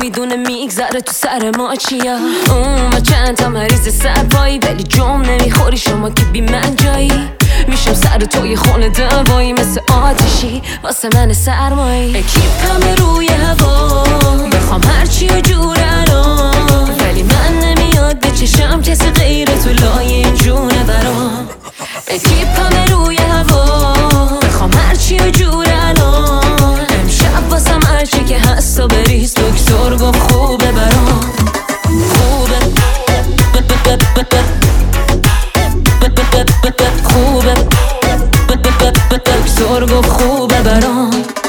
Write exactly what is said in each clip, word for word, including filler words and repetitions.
نمیدونه میگذره تو سر ما چیا. اون و چند تا مریض سرپایی ولی جم نمیخوری شما که بی من جایی. میشم سر توی خونه دوایی مثل آتیشی واسه من سرمایی. اکیپم روی هوا بخوام هرچی و جور الان، ولی من نمیاد به چشم کسی غیر تو لای این جونه برام. اکیپم روی هوا بخوام هرچی و جور الان، امشب واسم هرچی که هست و بریز. دکتر گفت خوبه برام، خوبه خوبه دکتر گفت خوبه برام.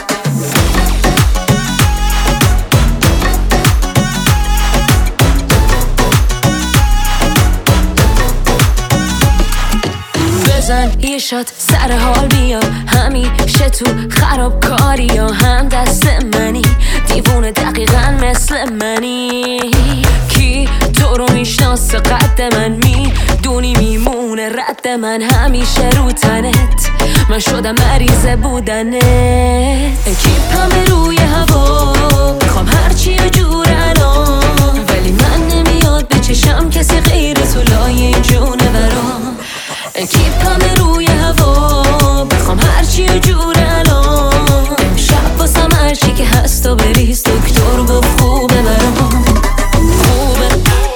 بزن یه شات سر حال بیا، همیشه تو خرابکاری یا هم دست منی. دیوونه دقیقا مثل منی، کی تو رو میشناسه قد من میدونی میمونه رد من همیشه رو تنت. من شدم مریض بودنت. اکیپم روی هوا بخوام هرچی و جور الان، ولی من نمیاد به چشم کسی غیر تو لای این جونه برام. اکیپم روی هوا بخوام هرچی و جور الان، امشب واسم هرچی که هست و بریز. دکتر گفت خوبه برام، خوبه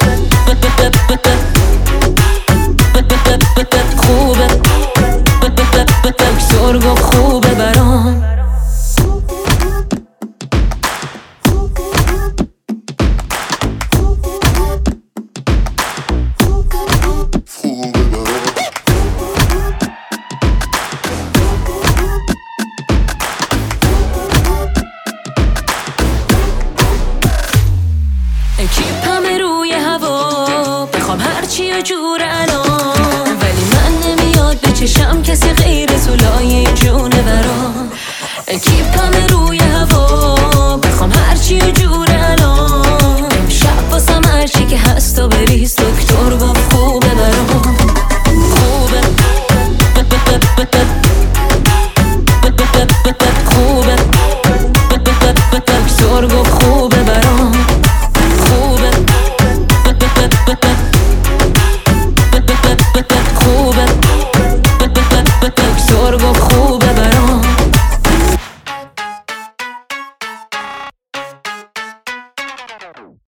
خوبه دکتر گفت خوبه برام. اکیپم روی هوا بخوام هرچی و جور الان، ولی من نمیاد به چشم کسی غیر تو لای جونه برام. اکیپم روی